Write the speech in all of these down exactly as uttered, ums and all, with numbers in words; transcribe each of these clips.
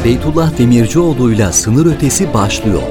Beytullah Demircioğlu'yla Sınır Ötesi başlıyor.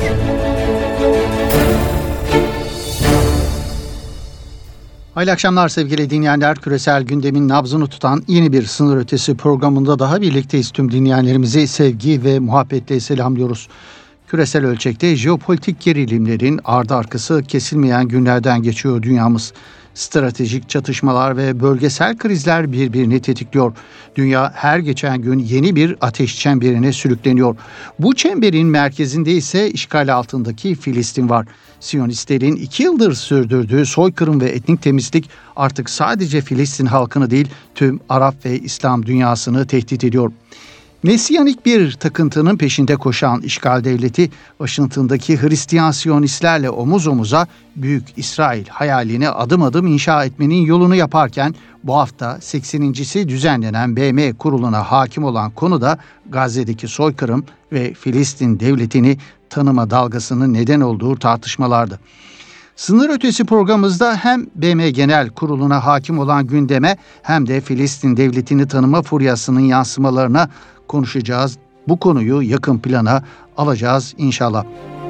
Hayırlı akşamlar sevgili dinleyenler. Küresel gündemin nabzını tutan yeni bir Sınır Ötesi programında daha birlikteyiz. Tüm dinleyenlerimizi sevgi ve muhabbetle selamlıyoruz. Küresel ölçekte jeopolitik gerilimlerin ardı arkası kesilmeyen günlerden geçiyor dünyamız. Stratejik çatışmalar ve bölgesel krizler birbirini tetikliyor. Dünya her geçen gün yeni bir ateş çemberine sürükleniyor. Bu çemberin merkezinde ise işgal altındaki Filistin var. Siyonistlerin iki yıldır sürdürdüğü soykırım ve etnik temizlik artık sadece Filistin halkını değil tüm Arap ve İslam dünyasını tehdit ediyor. Mesiyanik bir takıntının peşinde koşan işgal devleti, Washington'daki Hristiyan Siyonistlerle omuz omuza Büyük İsrail hayalini adım adım inşa etmenin yolunu yaparken bu hafta seksenincisi düzenlenen B M kuruluna hakim olan konu da Gazze'deki soykırım ve Filistin devletini tanıma dalgasının neden olduğu tartışmalardı. Sınır Ötesi programımızda hem B M Genel Kurulu'na hakim olan gündeme hem de Filistin devletini tanıma furyasının yansımalarına konuşacağız. Bu konuyu yakın plana alacağız inşallah.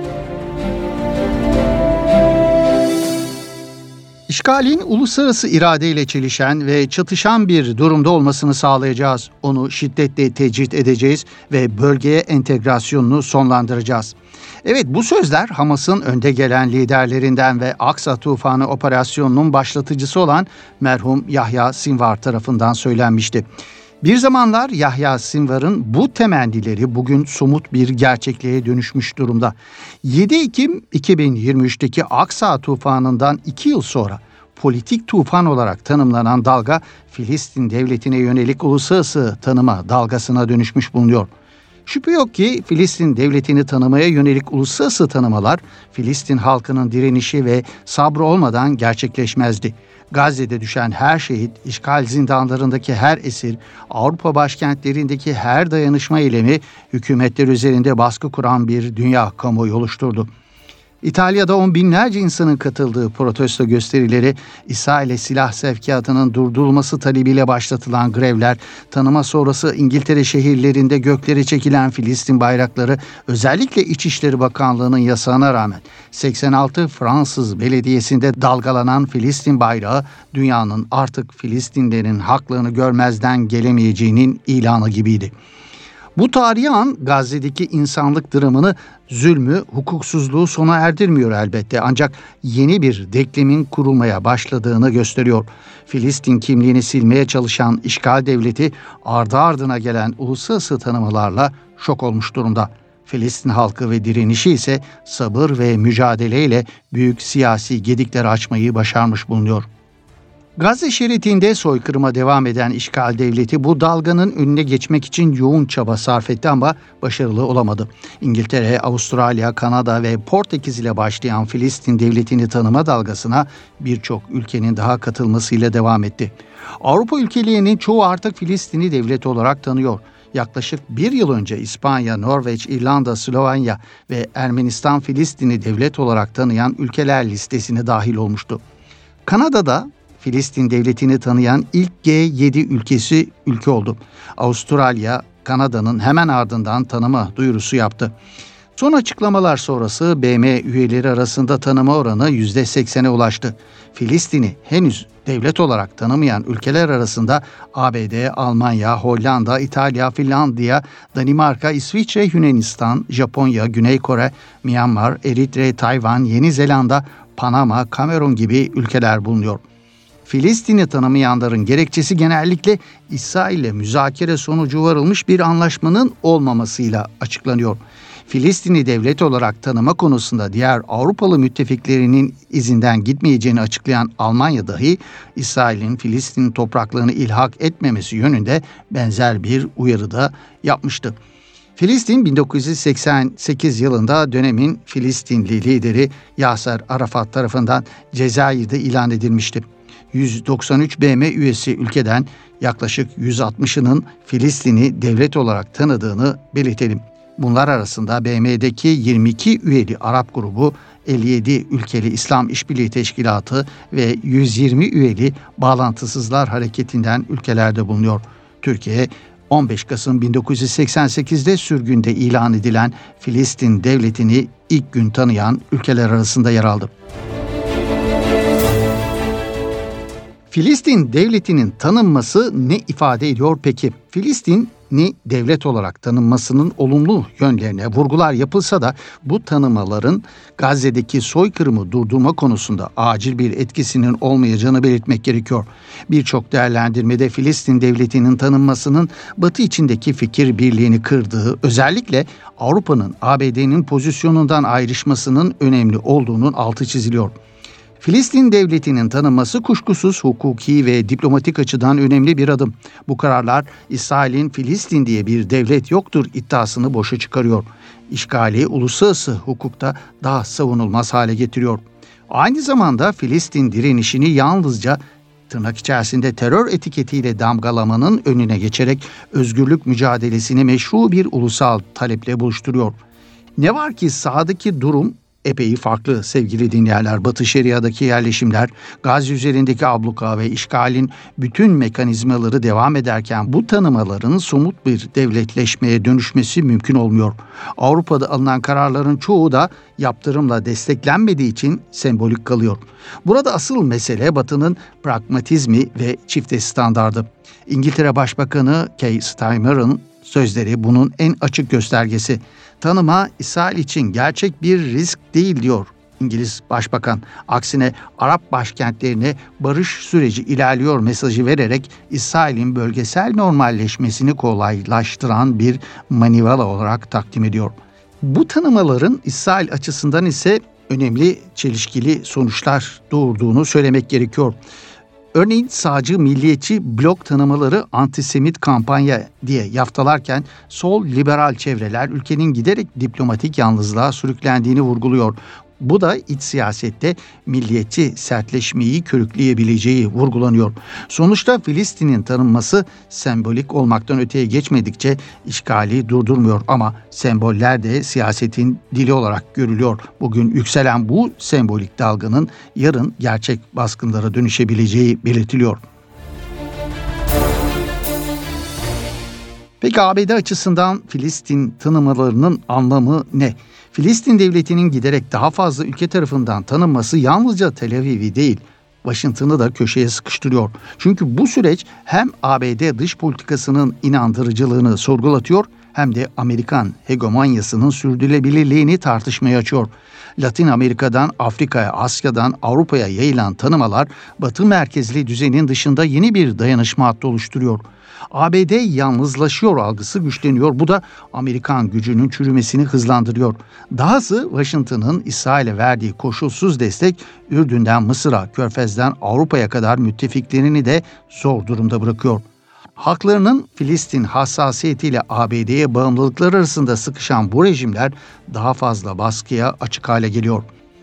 İşgalin uluslararası iradeyle çelişen ve çatışan bir durumda olmasını sağlayacağız. Onu şiddetle tecrit edeceğiz ve bölgeye entegrasyonunu sonlandıracağız. Evet, bu sözler Hamas'ın önde gelen liderlerinden ve Aksa Tufanı operasyonunun başlatıcısı olan merhum Yahya Sinvar tarafından söylenmişti. Bir zamanlar Yahya Sinvar'ın bu temennileri bugün somut bir gerçekliğe dönüşmüş durumda. yedi Ekim iki bin yirmi üçteki Aksa Tufanı'ndan iki yıl sonra politik tufan olarak tanımlanan dalga Filistin devletine yönelik uluslararası tanıma dalgasına dönüşmüş bulunuyor. Şüphe yok ki Filistin devletini tanımaya yönelik uluslararası tanımalar Filistin halkının direnişi ve sabrı olmadan gerçekleşmezdi. Gazze'de düşen her şehit, işgal zindanlarındaki her esir, Avrupa başkentlerindeki her dayanışma eylemi hükümetler üzerinde baskı kuran bir dünya kamuoyu oluşturdu. İtalya'da on binlerce insanın katıldığı protesto gösterileri, İsrail'e silah sevkiyatının durdurulması talebiyle başlatılan grevler, tanıma sonrası İngiltere şehirlerinde göklere çekilen Filistin bayrakları, özellikle İçişleri Bakanlığı'nın yasağına rağmen seksen altı Fransız belediyesinde dalgalanan Filistin bayrağı, dünyanın artık Filistinlerin haklarını görmezden gelemeyeceğinin ilanı gibiydi. Bu tarihi an Gazze'deki insanlık dramını, zulmü, hukuksuzluğu sona erdirmiyor elbette. Ancak yeni bir denklemin kurulmaya başladığını gösteriyor. Filistin kimliğini silmeye çalışan işgal devleti ardı ardına gelen uluslararası tanımalarla şok olmuş durumda. Filistin halkı ve direnişi ise sabır ve mücadeleyle büyük siyasi gedikler açmayı başarmış bulunuyor. Gazze şeridinde soykırıma devam eden işgal devleti bu dalganın önüne geçmek için yoğun çaba sarf etti ama başarılı olamadı. İngiltere, Avustralya, Kanada ve Portekiz ile başlayan Filistin devletini tanıma dalgasına birçok ülkenin daha katılmasıyla devam etti. Avrupa ülkelerinin çoğu artık Filistin'i devlet olarak tanıyor. Yaklaşık bir yıl önce İspanya, Norveç, İrlanda, Slovenya ve Ermenistan Filistin'i devlet olarak tanıyan ülkeler listesine dahil olmuştu. Kanada'da Filistin devletini tanıyan ilk G yedi ülkesi ülke oldu. Avustralya, Kanada'nın hemen ardından tanıma duyurusu yaptı. Son açıklamalar sonrası B M üyeleri arasında tanıma oranı yüzde seksene ulaştı. Filistin'i henüz devlet olarak tanımayan ülkeler arasında A B D, Almanya, Hollanda, İtalya, Finlandiya, Danimarka, İsviçre, Yunanistan, Japonya, Güney Kore, Myanmar, Eritre, Tayvan, Yeni Zelanda, Panama, Kamerun gibi ülkeler bulunuyor. Filistin'i tanımayanların gerekçesi genellikle İsrail ile müzakere sonucu varılmış bir anlaşmanın olmamasıyla açıklanıyor. Filistin'i devlet olarak tanıma konusunda diğer Avrupalı müttefiklerinin izinden gitmeyeceğini açıklayan Almanya dahi İsrail'in Filistin topraklarını ilhak etmemesi yönünde benzer bir uyarıda yapmıştı. Filistin bin dokuz yüz seksen sekiz yılında dönemin Filistinli lideri Yaser Arafat tarafından Cezayir'de ilan edilmişti. yüz doksan üç B M üyesi ülkeden yaklaşık yüz altmışının Filistin'i devlet olarak tanıdığını belirtelim. Bunlar arasında B M'deki yirmi iki üyeli Arap grubu, elli yedi ülkeli İslam İşbirliği Teşkilatı ve yüz yirmi üyeli Bağlantısızlar Hareketi'nden ülkelerde bulunuyor. Türkiye on beş Kasım bin dokuz yüz seksen sekizde sürgünde ilan edilen Filistin devletini ilk gün tanıyan ülkeler arasında yer aldı. Filistin devletinin tanınması ne ifade ediyor peki? Filistin'i devlet olarak tanınmasının olumlu yönlerine vurgular yapılsa da bu tanımaların Gazze'deki soykırımı durdurma konusunda acil bir etkisinin olmayacağını belirtmek gerekiyor. Birçok değerlendirmede Filistin devletinin tanınmasının Batı içindeki fikir birliğini kırdığı, özellikle Avrupa'nın A B D'nin pozisyonundan ayrışmasının önemli olduğunun altı çiziliyor. Filistin devletinin tanınması kuşkusuz hukuki ve diplomatik açıdan önemli bir adım. Bu kararlar İsrail'in Filistin diye bir devlet yoktur iddiasını boşa çıkarıyor. İşgali uluslararası hukukta daha savunulmaz hale getiriyor. Aynı zamanda Filistin direnişini yalnızca tırnak içerisinde terör etiketiyle damgalamanın önüne geçerek özgürlük mücadelesini meşru bir ulusal taleple buluşturuyor. Ne var ki sahadaki durum epey farklı sevgili dinleyenler. Batı Şeria'daki yerleşimler, Gazze üzerindeki abluka ve işgalin bütün mekanizmaları devam ederken bu tanımaların somut bir devletleşmeye dönüşmesi mümkün olmuyor. Avrupa'da alınan kararların çoğu da yaptırımla desteklenmediği için sembolik kalıyor. Burada asıl mesele Batı'nın pragmatizmi ve çifte standardı. İngiltere Başbakanı Keir Starmer'ın sözleri bunun en açık göstergesi. Tanıma İsrail için gerçek bir risk değil diyor İngiliz Başbakan. Aksine Arap başkentlerine barış süreci ilerliyor mesajı vererek İsrail'in bölgesel normalleşmesini kolaylaştıran bir manivela olarak takdim ediyor. Bu tanımaların İsrail açısından ise önemli çelişkili sonuçlar doğurduğunu söylemek gerekiyor. Örneğin sağcı milliyetçi blok tanımaları antisemit kampanya diye yaftalarken sol liberal çevreler ülkenin giderek diplomatik yalnızlığa sürüklendiğini vurguluyor. Bu da iç siyasette milliyetçi sertleşmeyi körükleyebileceği vurgulanıyor. Sonuçta Filistin'in tanınması sembolik olmaktan öteye geçmedikçe işgali durdurmuyor ama semboller de siyasetin dili olarak görülüyor. Bugün yükselen bu sembolik dalganın yarın gerçek baskınlara dönüşebileceği belirtiliyor. Peki A B D açısından Filistin tanımalarının anlamı ne? Filistin devletinin giderek daha fazla ülke tarafından tanınması yalnızca Tel Aviv'i değil, Washington'ı da köşeye sıkıştırıyor. Çünkü bu süreç hem A B D dış politikasının inandırıcılığını sorgulatıyor hem de Amerikan hegemonyasının sürdürülebilirliğini tartışmaya açıyor. Latin Amerika'dan Afrika'ya, Asya'dan Avrupa'ya yayılan tanımalar Batı merkezli düzenin dışında yeni bir dayanışma hattı oluşturuyor. A B D yalnızlaşıyor algısı güçleniyor. Bu da Amerikan gücünün çürümesini hızlandırıyor. Dahası Washington'ın İsrail'e verdiği koşulsuz destek Ürdün'den Mısır'a, Körfez'den Avrupa'ya kadar müttefiklerini de zor durumda bırakıyor. Halklarının Filistin hassasiyetiyle A B D'ye bağımlılıkları arasında sıkışan bu rejimler daha fazla baskıya açık hale geliyor.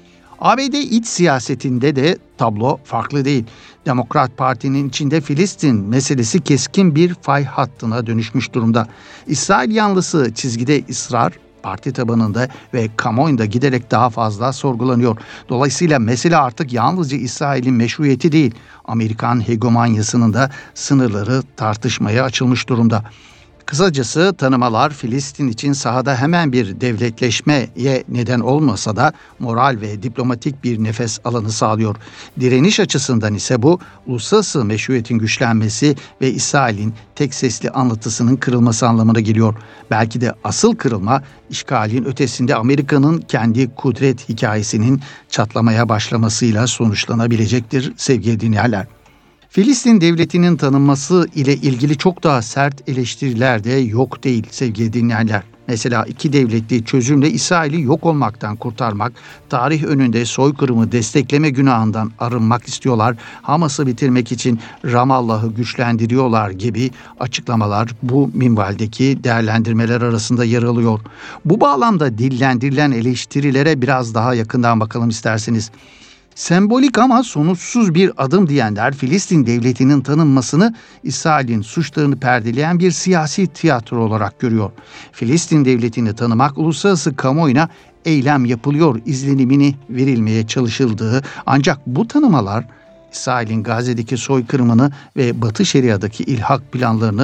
A B D iç siyasetinde de tablo farklı değil. Demokrat Parti'nin içinde Filistin meselesi keskin bir fay hattına dönüşmüş durumda. İsrail yanlısı çizgide ısrar parti tabanında ve kamuoyunda giderek daha fazla sorgulanıyor. Dolayısıyla mesele artık yalnızca İsrail'in meşruiyeti değil, Amerikan hegemonyasının da sınırları tartışmaya açılmış durumda. Kısacası tanımalar Filistin için sahada hemen bir devletleşmeye neden olmasa da moral ve diplomatik bir nefes alanı sağlıyor. Direniş açısından ise bu uluslararası meşruiyetin güçlenmesi ve İsrail'in tek sesli anlatısının kırılması anlamına geliyor. Belki de asıl kırılma işgalin ötesinde Amerika'nın kendi kudret hikayesinin çatlamaya başlamasıyla sonuçlanabilecektir sevgili dinleyenler. Filistin devletinin tanınması ile ilgili çok daha sert eleştiriler de yok değil sevgili dinleyenler. Mesela iki devletli çözümle İsrail'i yok olmaktan kurtarmak, tarih önünde soykırımı destekleme günahından arınmak istiyorlar, Hamas'ı bitirmek için Ramallah'ı güçlendiriyorlar gibi açıklamalar bu minvaldeki değerlendirmeler arasında yer alıyor. Bu bağlamda dillendirilen eleştirilere biraz daha yakından bakalım isterseniz. Sembolik ama sonuçsuz bir adım diyenler Filistin devletinin tanınmasını İsrail'in suçlarını perdeleyen bir siyasi tiyatro olarak görüyor. Filistin devletini tanımak uluslararası kamuoyuna eylem yapılıyor izlenimini verilmeye çalışıldığı, ancak bu tanımalar İsrail'in Gazze'deki soykırımını ve Batı Şeria'daki ilhak planlarını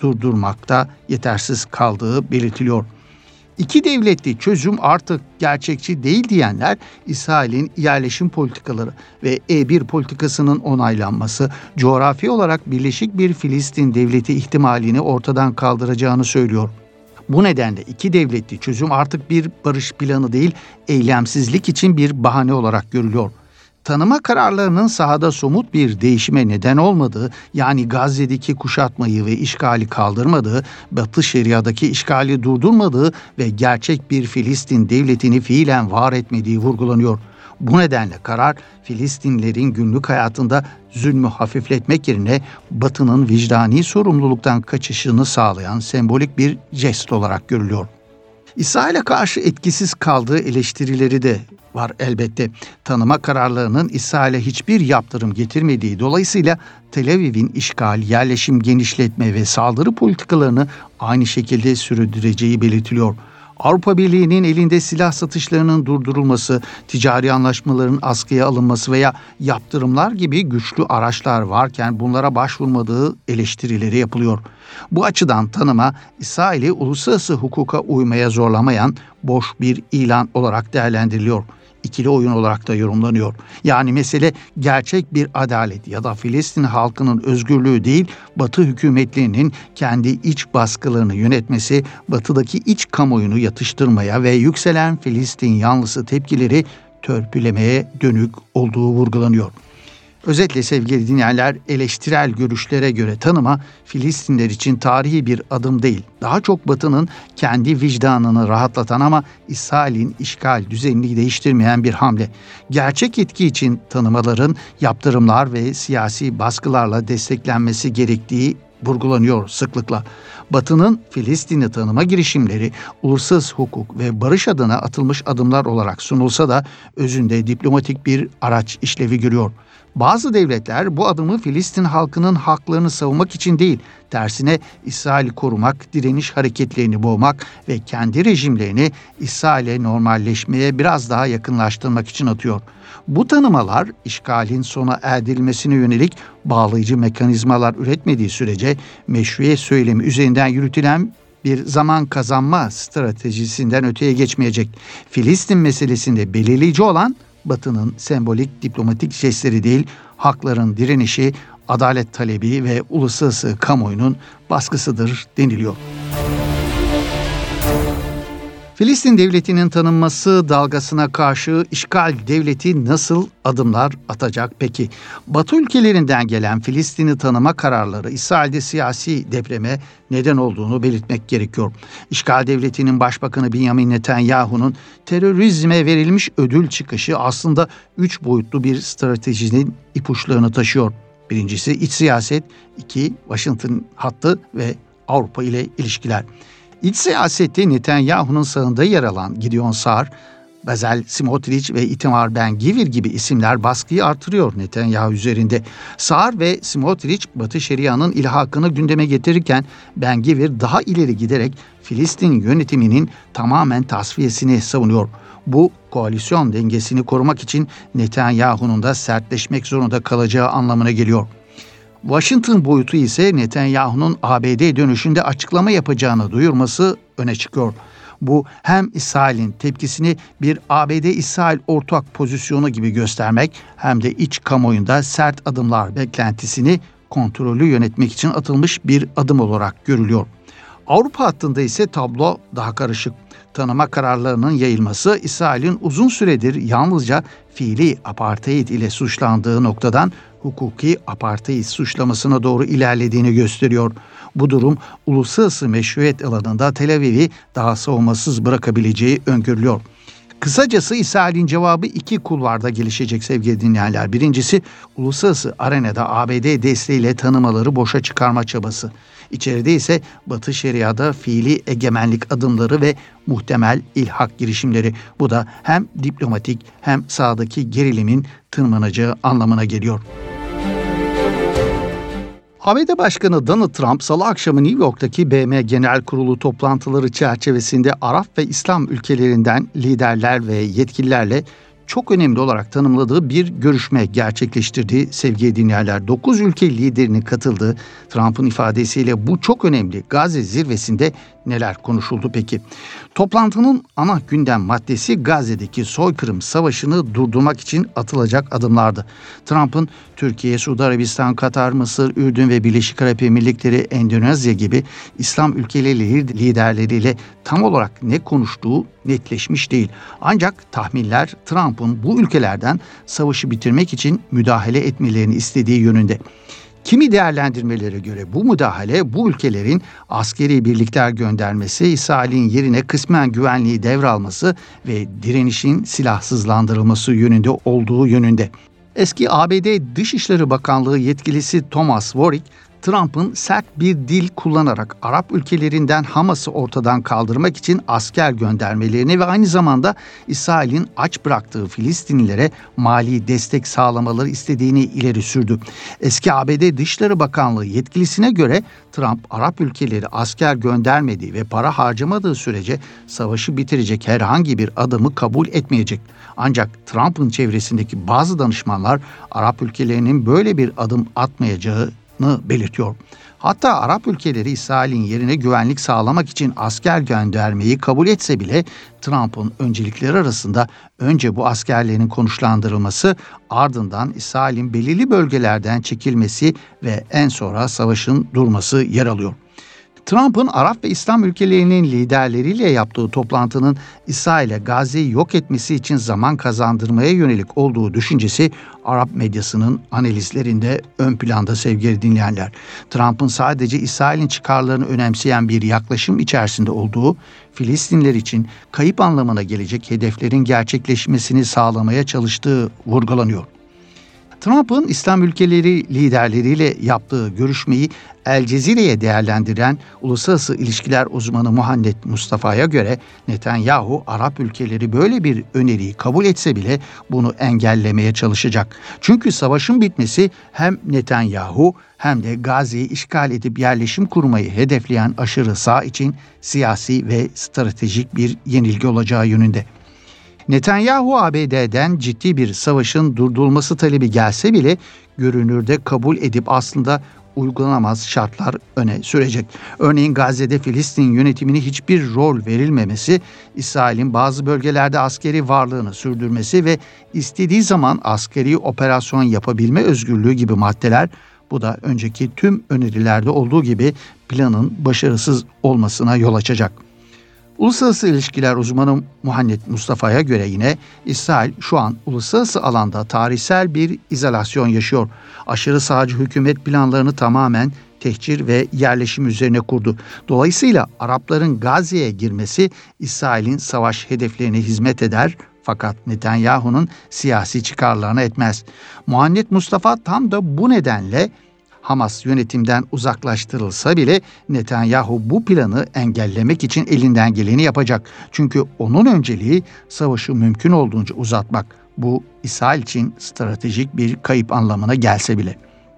durdurmakta yetersiz kaldığı belirtiliyor. İki devletli çözüm artık gerçekçi değil diyenler, İsrail'in yerleşim politikaları ve E bir politikasının onaylanması, coğrafi olarak birleşik bir Filistin devleti ihtimalini ortadan kaldıracağını söylüyor. Bu nedenle iki devletli çözüm artık bir barış planı değil, eylemsizlik için bir bahane olarak görülüyor. Tanıma kararlarının sahada somut bir değişime neden olmadığı, yani Gazze'deki kuşatmayı ve işgali kaldırmadığı, Batı Şeria'daki işgali durdurmadığı ve gerçek bir Filistin devletini fiilen var etmediği vurgulanıyor. Bu nedenle karar, Filistinlilerin günlük hayatında zulmü hafifletmek yerine Batı'nın vicdani sorumluluktan kaçışını sağlayan sembolik bir jest olarak görülüyor. İsrail'e karşı etkisiz kaldığı eleştirileri de var elbette. Tanıma kararlarının İsrail'e hiçbir yaptırım getirmediği, dolayısıyla Tel Aviv'in işgal, yerleşim genişletme ve saldırı politikalarını aynı şekilde sürdüreceği belirtiliyor. Avrupa Birliği'nin elinde silah satışlarının durdurulması, ticari anlaşmaların askıya alınması veya yaptırımlar gibi güçlü araçlar varken bunlara başvurmadığı eleştirileri yapılıyor. Bu açıdan tanıma, İsrail'i uluslararası hukuka uymaya zorlamayan boş bir ilan olarak değerlendiriliyor. İkili oyun olarak da yorumlanıyor. Yani mesele gerçek bir adalet ya da Filistin halkının özgürlüğü değil, Batı hükümetlerinin kendi iç baskılarını yönetmesi, Batı'daki iç kamuoyunu yatıştırmaya ve yükselen Filistin yanlısı tepkileri törpülemeye dönük olduğu vurgulanıyor. Özetle sevgili dinleyenler, eleştirel görüşlere göre tanıma Filistinler için tarihi bir adım değil. Daha çok Batı'nın kendi vicdanını rahatlatan ama İsrail'in işgal düzenini değiştirmeyen bir hamle. Gerçek etki için tanımaların yaptırımlar ve siyasi baskılarla desteklenmesi gerektiği vurgulanıyor sıklıkla. Batı'nın Filistin'i tanıma girişimleri uluslararası hukuk ve barış adına atılmış adımlar olarak sunulsa da özünde diplomatik bir araç işlevi görüyor. Bazı devletler bu adımı Filistin halkının haklarını savunmak için değil, tersine İsrail'i korumak, direniş hareketlerini boğmak ve kendi rejimlerini İsrail'e normalleşmeye biraz daha yakınlaştırmak için atıyor. Bu tanımalar işgalin sona erdirilmesine yönelik bağlayıcı mekanizmalar üretmediği sürece meşruiyet söylemi üzerinden yürütülen bir zaman kazanma stratejisinden öteye geçmeyecek. Filistin meselesinde belirleyici olan Batı'nın sembolik diplomatik jestleri değil, hakların direnişi, adalet talebi ve uluslararası kamuoyunun baskısıdır deniliyor. Filistin devletinin tanınması dalgasına karşı işgal devleti nasıl adımlar atacak peki? Batı ülkelerinden gelen Filistin'i tanıma kararları İsrail'de siyasi depreme neden olduğunu belirtmek gerekiyor. İşgal devletinin başbakanı Benjamin Netanyahu'nun terörizme verilmiş ödül çıkışı aslında üç boyutlu bir stratejinin ipuçlarını taşıyor. Birincisi iç siyaset, iki Washington hattı ve Avrupa ile ilişkiler. İç siyasette Netanyahu'nun sağında yer alan Gideon Sa'ar, Bezalel Smotrich ve Itamar Ben-Gvir gibi isimler baskıyı artırıyor Netanyahu üzerinde. Sa'ar ve Smotrich Batı Şeria'nın ilhakını gündeme getirirken Ben-Gvir daha ileri giderek Filistin yönetiminin tamamen tasfiyesini savunuyor. Bu koalisyon dengesini korumak için Netanyahu'nun da sertleşmek zorunda kalacağı anlamına geliyor. Washington boyutu ise Netanyahu'nun A B D dönüşünde açıklama yapacağını duyurması öne çıkıyor. Bu hem İsrail'in tepkisini bir A B D-İsrail ortak pozisyonu gibi göstermek hem de iç kamuoyunda sert adımlar beklentisini kontrollü yönetmek için atılmış bir adım olarak görülüyor. Avrupa hattında ise tablo daha karışık. Tanıma kararlarının yayılması İsrail'in uzun süredir yalnızca fiili apartheid ile suçlandığı noktadan hukuki apartheid suçlamasına doğru ilerlediğini gösteriyor. Bu durum uluslararası meşruiyet alanında Tel Aviv'i daha savunmasız bırakabileceği öngörülüyor. Kısacası İsrail'in cevabı iki kulvarda gelişecek sevgili dinleyenler. Birincisi uluslararası arenada A B D desteğiyle tanımaları boşa çıkarma çabası. İçeride ise Batı Şeria'da fiili egemenlik adımları ve muhtemel ilhak girişimleri. Bu da hem diplomatik hem sahadaki gerilimin tırmanacağı anlamına geliyor. A B D Başkanı Donald Trump, Salı akşamı New York'taki B M Genel Kurulu toplantıları çerçevesinde Arap ve İslam ülkelerinden liderler ve yetkililerle çok önemli olarak tanımladığı bir görüşme gerçekleştirdi sevgili dinleyenler. dokuz ülke liderinin katıldığı Trump'ın ifadesiyle bu çok önemli Gazze zirvesinde neler konuşuldu peki? Toplantının ana gündem maddesi Gazze'deki soykırım savaşını durdurmak için atılacak adımlardı. Trump'ın Türkiye, Suudi Arabistan, Katar, Mısır, Ürdün ve Birleşik Arap Emirlikleri, Endonezya gibi İslam ülkeleri liderleriyle tam olarak ne konuştuğu netleşmiş değil. Ancak tahminler Trump'ın bu ülkelerden savaşı bitirmek için müdahale etmelerini istediği yönünde. Kimi değerlendirmelere göre bu müdahale bu ülkelerin askeri birlikler göndermesi, İsrail'in yerine kısmen güvenliği devralması ve direnişin silahsızlandırılması yönünde olduğu yönünde. Eski A B D Dışişleri Bakanlığı yetkilisi Thomas Warrick, Trump'ın sert bir dil kullanarak Arap ülkelerinden Hamas'ı ortadan kaldırmak için asker göndermelerini ve aynı zamanda İsrail'in aç bıraktığı Filistinlilere mali destek sağlamaları istediğini ileri sürdü. Eski A B D Dışişleri Bakanlığı yetkilisine göre Trump, Arap ülkeleri asker göndermediği ve para harcamadığı sürece savaşı bitirecek herhangi bir adımı kabul etmeyecek. Ancak Trump'ın çevresindeki bazı danışmanlar Arap ülkelerinin böyle bir adım atmayacağı belirtiyor. Hatta Arap ülkeleri İsrail'in yerine güvenlik sağlamak için asker göndermeyi kabul etse bile Trump'ın öncelikleri arasında önce bu askerlerin konuşlandırılması, ardından İsrail'in belirli bölgelerden çekilmesi ve en sonra savaşın durması yer alıyor. Trump'ın Arap ve İslam ülkelerinin liderleriyle yaptığı toplantının İsrail'e Gazze'yi yok etmesi için zaman kazandırmaya yönelik olduğu düşüncesi Arap medyasının analizlerinde ön planda sevgili dinleyenler. Trump'ın sadece İsrail'in çıkarlarını önemseyen bir yaklaşım içerisinde olduğu, Filistinler için kayıp anlamına gelecek hedeflerin gerçekleşmesini sağlamaya çalıştığı vurgulanıyor. Trump'ın İslam ülkeleri liderleriyle yaptığı görüşmeyi El Cezire'ye değerlendiren uluslararası ilişkiler uzmanı Muhammed Mustafa'ya göre Netanyahu, Arap ülkeleri böyle bir öneriyi kabul etse bile bunu engellemeye çalışacak. Çünkü savaşın bitmesi hem Netanyahu hem de Gazze'yi işgal edip yerleşim kurmayı hedefleyen aşırı sağ için siyasi ve stratejik bir yenilgi olacağı yönünde. Netanyahu, A B D'den ciddi bir savaşın durdurulması talebi gelse bile görünürde kabul edip aslında uygulanamaz şartlar öne sürecek. Örneğin Gazze'de Filistin yönetimine hiçbir rol verilmemesi, İsrail'in bazı bölgelerde askeri varlığını sürdürmesi ve istediği zaman askeri operasyon yapabilme özgürlüğü gibi maddeler, bu da önceki tüm önerilerde olduğu gibi planın başarısız olmasına yol açacak. Uluslararası ilişkiler uzmanı Muhammed Mustafa'ya göre yine İsrail şu an uluslararası alanda tarihsel bir izolasyon yaşıyor. Aşırı sağcı hükümet planlarını tamamen tehcir ve yerleşim üzerine kurdu. Dolayısıyla Arapların Gazze'ye girmesi İsrail'in savaş hedeflerine hizmet eder, fakat Netanyahu'nun siyasi çıkarlarına etmez. Muhammed Mustafa tam da bu nedenle Hamas yönetimden uzaklaştırılsa bile Netanyahu bu planı engellemek için elinden geleni yapacak. Çünkü onun önceliği savaşı mümkün olduğunca uzatmak. Bu İsrail için stratejik bir kayıp anlamına gelse bile.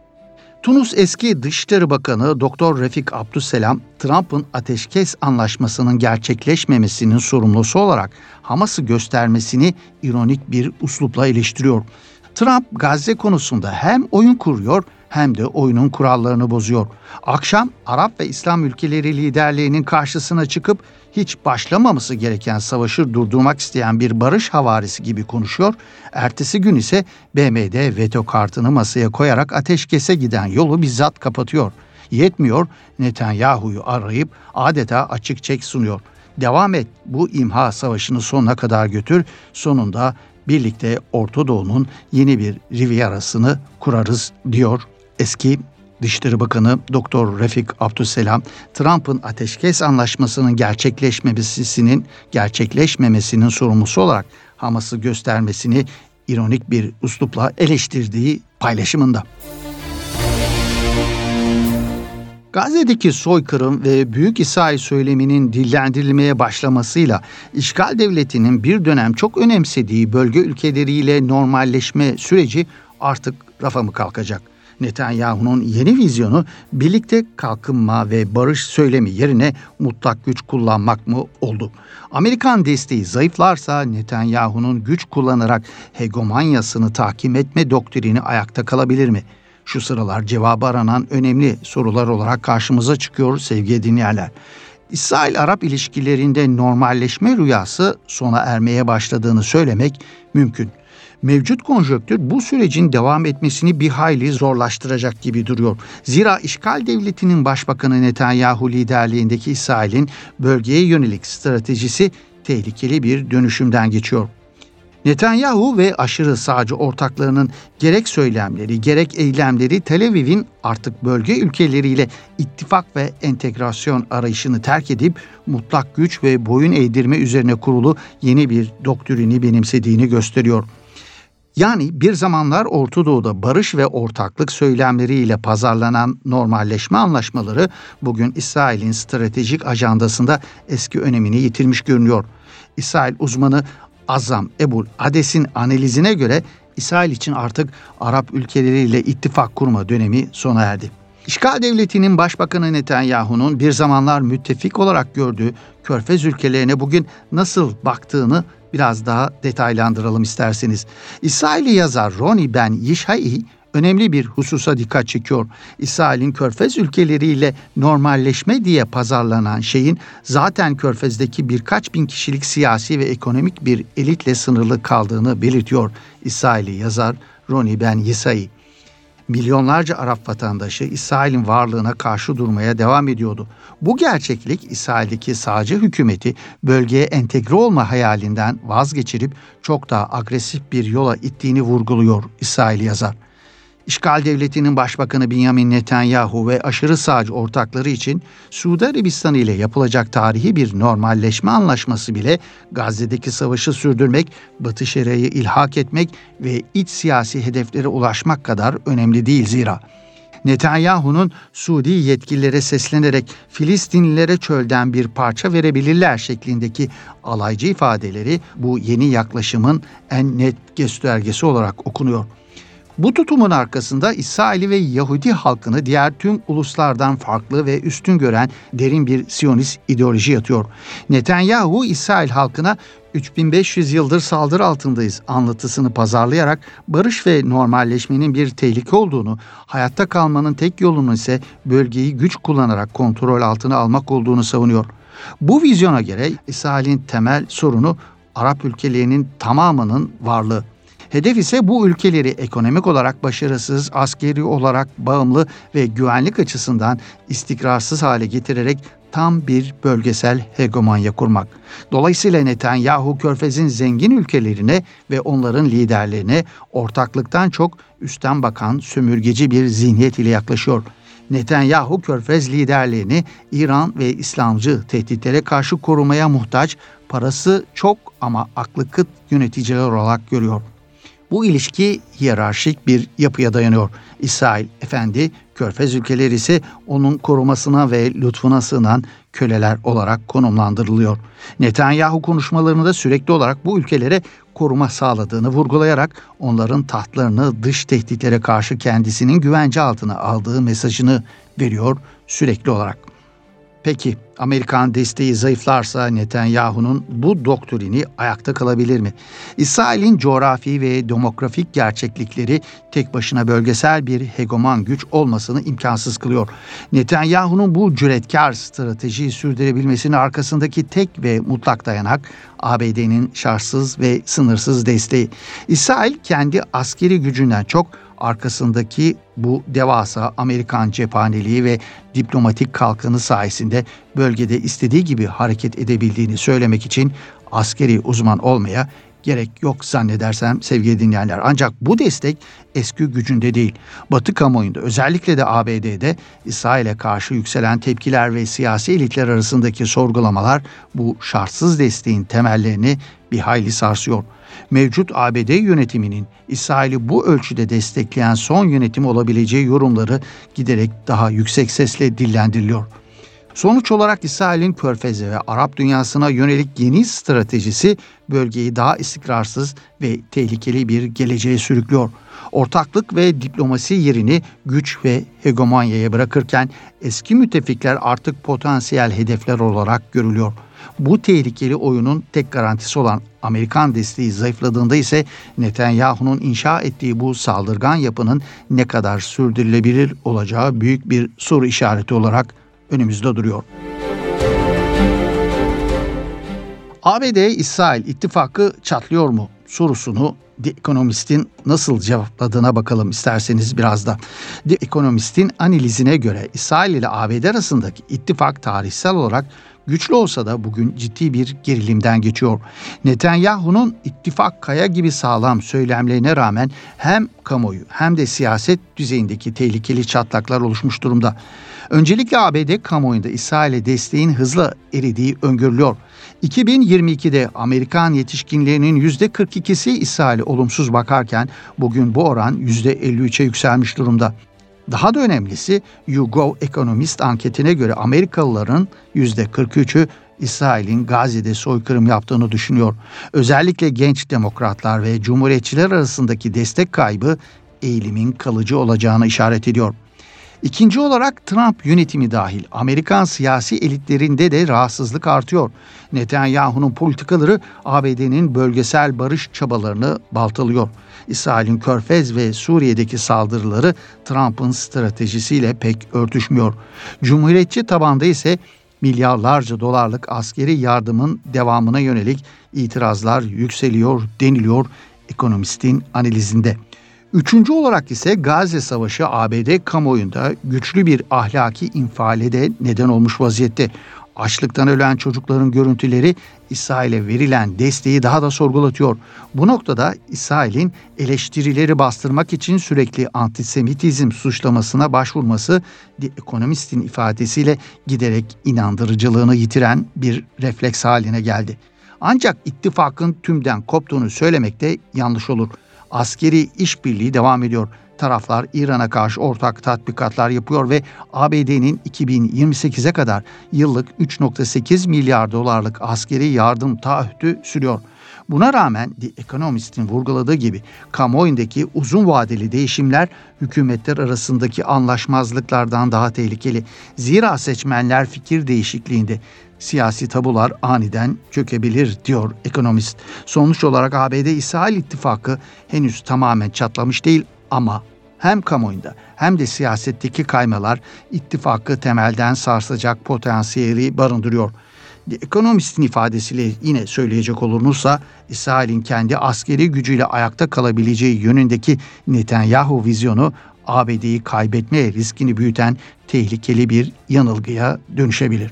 Tunus eski Dışişleri Bakanı Doktor Refik Abdüsselam, Trump'ın ateşkes anlaşmasının gerçekleşmemesinin sorumlusu olarak Hamas'ı göstermesini ironik bir üslupla eleştiriyor. Trump Gazze konusunda hem oyun kuruyor hem de oyunun kurallarını bozuyor. Akşam Arap ve İslam ülkeleri liderlerinin karşısına çıkıp hiç başlamaması gereken savaşı durdurmak isteyen bir barış havarisi gibi konuşuyor. Ertesi gün ise B M D veto kartını masaya koyarak ateşkese giden yolu bizzat kapatıyor. Yetmiyor, Netanyahu'yu arayıp adeta açık çek sunuyor. Devam et, bu imha savaşını sonuna kadar götür, sonunda birlikte Orta Doğu'nun yeni bir Riviera'sını kurarız diyor eski Dışişleri Bakanı Doktor Refik Abdüsselam. Trump'ın ateşkes anlaşmasının gerçekleşmemesinin gerçekleşmemesinin sorumlusu olarak Hamas'ı göstermesini ironik bir üslupla eleştirdiği paylaşımında. Gazze'deki soykırım ve Büyük İsrail söyleminin dillendirilmeye başlamasıyla işgal devletinin bir dönem çok önemsediği bölge ülkeleriyle normalleşme süreci artık rafa mı kalkacak? Netanyahu'nun yeni vizyonu birlikte kalkınma ve barış söylemi yerine mutlak güç kullanmak mı oldu? Amerikan desteği zayıflarsa Netanyahu'nun güç kullanarak hegemonyasını tahkim etme doktrini ayakta kalabilir mi? Şu sıralar cevabı aranan önemli sorular olarak karşımıza çıkıyor sevgili dinleyenler. İsrail-Arap ilişkilerinde normalleşme rüyası sona ermeye başladığını söylemek mümkün. Mevcut konjonktür bu sürecin devam etmesini bir hayli zorlaştıracak gibi duruyor. Zira işgal devletinin başbakanı Netanyahu liderliğindeki İsrail'in bölgeye yönelik stratejisi tehlikeli bir dönüşümden geçiyor. Netanyahu ve aşırı sağcı ortaklarının gerek söylemleri gerek eylemleri Tel Aviv'in artık bölge ülkeleriyle ittifak ve entegrasyon arayışını terk edip mutlak güç ve boyun eğdirme üzerine kurulu yeni bir doktrini benimsediğini gösteriyor. Yani bir zamanlar Orta Doğu'da barış ve ortaklık söylemleriyle pazarlanan normalleşme anlaşmaları bugün İsrail'in stratejik ajandasında eski önemini yitirmiş görünüyor. İsrail uzmanı Azam Ebul Ades'in analizine göre İsrail için artık Arap ülkeleriyle ittifak kurma dönemi sona erdi. İşgal devletinin başbakanı Netanyahu'nun bir zamanlar müttefik olarak gördüğü Körfez ülkelerine bugün nasıl baktığını biraz daha detaylandıralım isterseniz. İsrailli yazar Roni Ben Yishai önemli bir hususa dikkat çekiyor. İsrail'in Körfez ülkeleriyle normalleşme diye pazarlanan şeyin zaten Körfez'deki birkaç bin kişilik siyasi ve ekonomik bir elitle sınırlı kaldığını belirtiyor İsrailli yazar Roni Ben Yishai. Milyonlarca Arap vatandaşı İsrail'in varlığına karşı durmaya devam ediyordu. Bu gerçeklik İsrail'deki sağcı hükümeti bölgeye entegre olma hayalinden vazgeçirip çok daha agresif bir yola ittiğini vurguluyor İsrail yazar. İşgal devletinin başbakanı Benjamin Netanyahu ve aşırı sağcı ortakları için Suudi Arabistan ile yapılacak tarihi bir normalleşme anlaşması bile Gazze'deki savaşı sürdürmek, Batı Şeria'yı ilhak etmek ve iç siyasi hedeflere ulaşmak kadar önemli değil zira. Netanyahu'nun Suudi yetkililere seslenerek Filistinlilere çölden bir parça verebilirler şeklindeki alaycı ifadeleri bu yeni yaklaşımın en net göstergesi olarak okunuyor. Bu tutumun arkasında İsrail'i ve Yahudi halkını diğer tüm uluslardan farklı ve üstün gören derin bir Siyonist ideoloji yatıyor. Netanyahu, İsrail halkına üç bin beş yüz yıldır saldırı altındayız anlatısını pazarlayarak barış ve normalleşmenin bir tehlike olduğunu, hayatta kalmanın tek yolunun ise bölgeyi güç kullanarak kontrol altına almak olduğunu savunuyor. Bu vizyona göre İsrail'in temel sorunu Arap ülkelerinin tamamının varlığı. Hedef ise bu ülkeleri ekonomik olarak başarısız, askeri olarak bağımlı ve güvenlik açısından istikrarsız hale getirerek tam bir bölgesel hegemonya kurmak. Dolayısıyla Netanyahu, Körfez'in zengin ülkelerine ve onların liderlerine ortaklıktan çok üstten bakan sömürgeci bir zihniyet ile yaklaşıyor. Netanyahu, Körfez liderlerini İran ve İslamcı tehditlere karşı korumaya muhtaç, parası çok ama aklı kıt yöneticiler olarak görüyor. Bu ilişki hiyerarşik bir yapıya dayanıyor. İsrail efendi, Körfez ülkeleri ise onun korumasına ve lütfuna sığınan köleler olarak konumlandırılıyor. Netanyahu konuşmalarında sürekli olarak bu ülkelere koruma sağladığını vurgulayarak onların tahtlarını dış tehditlere karşı kendisinin güvence altına aldığı mesajını veriyor sürekli olarak. Peki Amerikan desteği zayıflarsa Netanyahu'nun bu doktrini ayakta kalabilir mi? İsrail'in coğrafi ve demografik gerçeklikleri tek başına bölgesel bir hegemon güç olmasını imkansız kılıyor. Netanyahu'nun bu cüretkar stratejiyi sürdürebilmesinin arkasındaki tek ve mutlak dayanak A B D'nin şartsız ve sınırsız desteği. İsrail kendi askeri gücünden çok arkasındaki bu devasa Amerikan cephaneliği ve diplomatik kalkanı sayesinde bölgede istediği gibi hareket edebildiğini söylemek için askeri uzman olmaya gerek yok zannedersem sevgili dinleyenler. Ancak bu destek eski gücünde değil. Batı kamuoyunda, özellikle de A B D'de İsrail'e karşı yükselen tepkiler ve siyasi elitler arasındaki sorgulamalar bu şartsız desteğin temellerini bir hayli sarsıyor. Mevcut A B D yönetiminin İsrail'i bu ölçüde destekleyen son yönetim olabileceği yorumları giderek daha yüksek sesle dillendiriliyor. Sonuç olarak İsrail'in Körfez'e ve Arap dünyasına yönelik yeni stratejisi bölgeyi daha istikrarsız ve tehlikeli bir geleceğe sürüklüyor. Ortaklık ve diplomasi yerini güç ve hegemonyaya bırakırken eski müttefikler artık potansiyel hedefler olarak görülüyor. Bu tehlikeli oyunun tek garantisi olan Amerikan desteği zayıfladığında ise Netanyahu'nun inşa ettiği bu saldırgan yapının ne kadar sürdürülebilir olacağı büyük bir soru işareti olarak önümüzde duruyor. A B D-İsrail ittifakı çatlıyor mu sorusunu The Economist'in nasıl cevapladığına bakalım isterseniz biraz da. The Economist'in analizine göre İsrail ile A B D arasındaki ittifak tarihsel olarak güçlü olsa da bugün ciddi bir gerilimden geçiyor. Netanyahu'nun ittifak kaya gibi sağlam söylemlerine rağmen hem kamuoyu hem de siyaset düzeyindeki tehlikeli çatlaklar oluşmuş durumda. Öncelikle A B D kamuoyunda İsrail'e desteğin hızla eridiği öngörülüyor. iki bin yirmi ikide Amerikan yetişkinlerinin yüzde kırk ikisi İsrail'e olumsuz bakarken bugün bu oran yüzde elli üçe yükselmiş durumda. Daha da önemlisi YouGov Economist anketine göre Amerikalıların yüzde kırk üçü İsrail'in Gazze'de soykırım yaptığını düşünüyor. Özellikle genç demokratlar ve cumhuriyetçiler arasındaki destek kaybı eğilimin kalıcı olacağını işaret ediyor. İkinci olarak Trump yönetimi dahil Amerikan siyasi elitlerinde de rahatsızlık artıyor. Netanyahu'nun politikaları A B D'nin bölgesel barış çabalarını baltalıyor. İsrail'in Körfez ve Suriye'deki saldırıları Trump'ın stratejisiyle pek örtüşmüyor. Cumhuriyetçi tabanda ise milyarlarca dolarlık askeri yardımın devamına yönelik itirazlar yükseliyor deniliyor Economist'in analizinde. Üçüncü olarak ise Gazze Savaşı A B D kamuoyunda güçlü bir ahlaki infiale de neden olmuş vaziyette. Açlıktan ölen çocukların görüntüleri İsrail'e verilen desteği daha da sorgulatıyor. Bu noktada İsrail'in eleştirileri bastırmak için sürekli antisemitizm suçlamasına başvurması The Economist'in ifadesiyle giderek inandırıcılığını yitiren bir refleks haline geldi. Ancak ittifakın tümden koptuğunu söylemek de yanlış olur. Askeri işbirliği devam ediyor. Taraflar İran'a karşı ortak tatbikatlar yapıyor ve A B D'nin iki bin yirmi sekize kadar yıllık üç virgül sekiz milyar dolarlık askeri yardım taahhütü sürüyor. Buna rağmen The Economist'in vurguladığı gibi kamuoyundaki uzun vadeli değişimler hükümetler arasındaki anlaşmazlıklardan daha tehlikeli. Zira seçmenler fikir değişikliğinde, siyasi tabular aniden çökebilir diyor ekonomist. Sonuç olarak A B D-İsrail ittifakı henüz tamamen çatlamış değil ama hem kamuoyunda hem de siyasetteki kaymalar ittifakı temelden sarsacak potansiyeli barındırıyor. The Economist'in ifadesiyle yine söyleyecek olursa İsrail'in kendi askeri gücüyle ayakta kalabileceği yönündeki Netanyahu vizyonu A B D'yi kaybetme riskini büyüten tehlikeli bir yanılgıya dönüşebilir.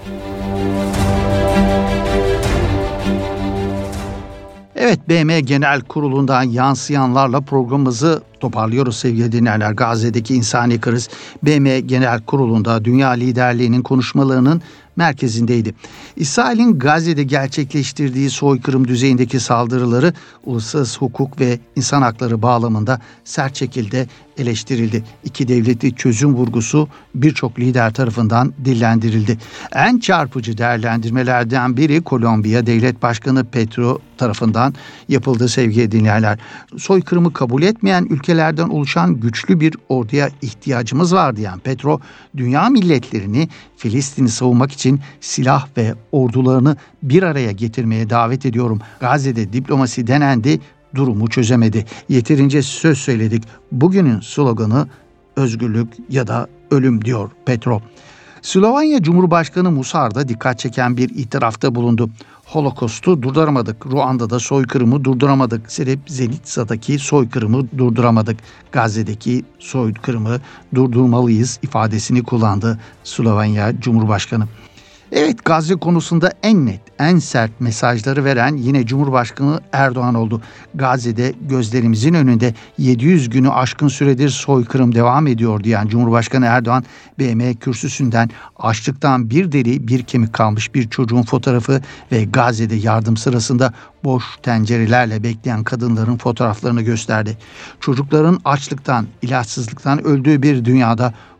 Evet, B M Genel Kurulu'ndan yansıyanlarla programımızı toparlıyoruz sevgili dinleyenler. Gazze'deki insani kriz B M Genel Kurulu'nda dünya liderliğinin konuşmalarının merkezindeydi. İsrail'in Gazze'de gerçekleştirdiği soykırım düzeyindeki saldırıları uluslararası hukuk ve insan hakları bağlamında sert şekilde eleştirildi. İki devletli çözüm vurgusu birçok lider tarafından dillendirildi. En çarpıcı değerlendirmelerden biri Kolombiya Devlet Başkanı Petro tarafından yapıldı sevgili dinleyenler. Soykırımı kabul etmeyen ülkelerden oluşan güçlü bir orduya ihtiyacımız var diyen Petro, dünya milletlerini Filistin'i savunmak için silah ve ordularını bir araya getirmeye davet ediyorum. Gazze'de diplomasi denendi, durumu çözemedi. Yeterince söz söyledik. Bugünün sloganı özgürlük ya da ölüm diyor Petro. Slovenya Cumhurbaşkanı Musar da dikkat çeken bir itirafta bulundu. Holocaust'u durduramadık. Ruanda'da soykırımı durduramadık. Srebrenica'daki soykırımı durduramadık. Gazze'deki soykırımı durdurmalıyız ifadesini kullandı Slovenya Cumhurbaşkanı. Evet, Gazze konusunda en net, en sert mesajları veren yine Cumhurbaşkanı Erdoğan oldu. Gazze'de gözlerimizin önünde yedi yüz günü aşkın süredir soykırım devam ediyor diyen Cumhurbaşkanı Erdoğan, B M kürsüsünden açlıktan bir deri bir kemik kalmış bir çocuğun fotoğrafı ve Gazze'de yardım sırasında boş tencerelerle bekleyen kadınların fotoğraflarını gösterdi. Çocukların açlıktan, ilaçsızlıktan öldüğü bir dünyada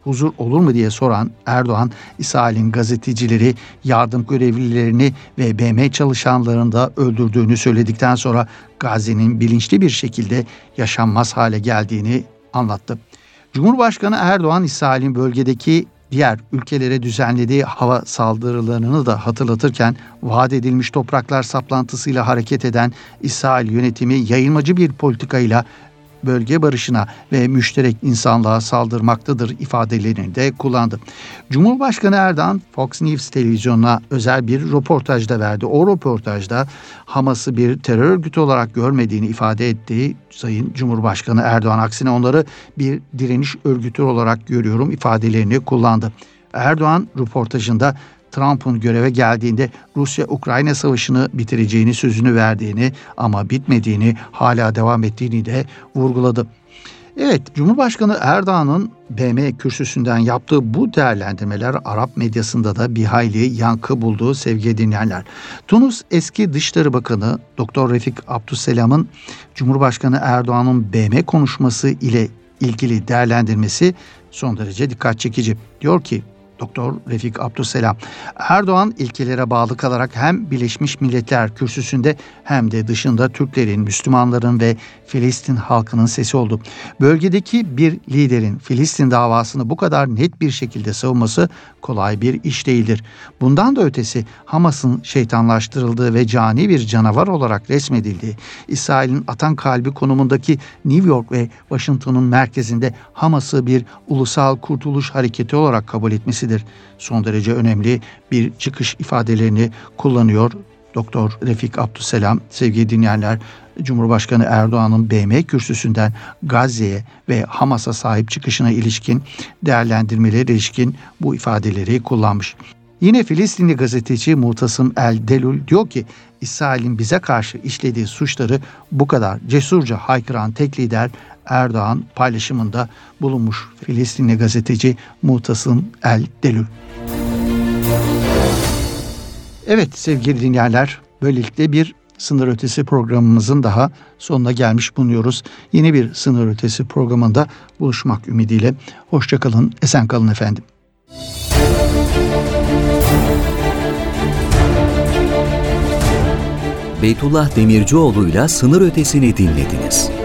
huzur olur mu diye soran Erdoğan, İsrail'in gazetecileri, yardım görevlilerini ve B M çalışanlarını da öldürdüğünü söyledikten sonra Gazze'nin bilinçli bir şekilde yaşanmaz hale geldiğini anlattı. Cumhurbaşkanı Erdoğan, İsrail'in bölgedeki diğer ülkelere düzenlediği hava saldırılarını da hatırlatırken, vaat edilmiş topraklar saplantısıyla hareket eden İsrail yönetimi yayılmacı bir politikayla bölge barışına ve müşterek insanlığa saldırmaktadır ifadelerini de kullandı. Cumhurbaşkanı Erdoğan, Fox News televizyonuna özel bir röportajda verdi. O röportajda Hamas'ı bir terör örgütü olarak görmediğini ifade ettiği Sayın Cumhurbaşkanı Erdoğan, aksine onları bir direniş örgütü olarak görüyorum ifadelerini kullandı. Erdoğan röportajında Trump'ın göreve geldiğinde Rusya-Ukrayna savaşını bitireceğini sözünü verdiğini ama bitmediğini, hala devam ettiğini de vurguladı. Evet, Cumhurbaşkanı Erdoğan'ın B M kürsüsünden yaptığı bu değerlendirmeler Arap medyasında da bir hayli yankı buldu sevgili dinleyenler. Tunus eski Dışişleri Bakanı Doktor Refik Abdüsselam'ın Cumhurbaşkanı Erdoğan'ın B M konuşması ile ilgili değerlendirmesi son derece dikkat çekici. Diyor ki Doktor Refik Abdüsselam, Erdoğan ilkelere bağlı kalarak hem Birleşmiş Milletler kürsüsünde hem de dışında Türklerin, Müslümanların ve Filistin halkının sesi oldu. Bölgedeki bir liderin Filistin davasını bu kadar net bir şekilde savunması kolay bir iş değildir. Bundan da ötesi Hamas'ın şeytanlaştırıldığı ve cani bir canavar olarak resmedildiği, İsrail'in atan kalbi konumundaki New York ve Washington'un merkezinde Hamas'ı bir ulusal kurtuluş hareketi olarak kabul etmesi son derece önemli bir çıkış ifadelerini kullanıyor Doktor Refik Abdüsselam. Sevgili dinleyenler, Cumhurbaşkanı Erdoğan'ın B M kürsüsünden Gazze'ye ve Hamas'a sahip çıkışına ilişkin değerlendirmeleri ilişkin bu ifadeleri kullanmış. Yine Filistinli gazeteci Mutasım El-Delul diyor ki, İsrail'in bize karşı işlediği suçları bu kadar cesurca haykıran tek lider Erdoğan paylaşımında bulunmuş. Filistinli gazeteci Mutasım El-Delul. Evet sevgili dinleyenler, böylelikle bir Sınır Ötesi programımızın daha sonuna gelmiş bulunuyoruz. Yeni bir Sınır Ötesi programında buluşmak ümidiyle. Hoşça kalın, esen kalın efendim. Beytullah Demircioğlu'yla Sınır Ötesi'ni dinlediniz.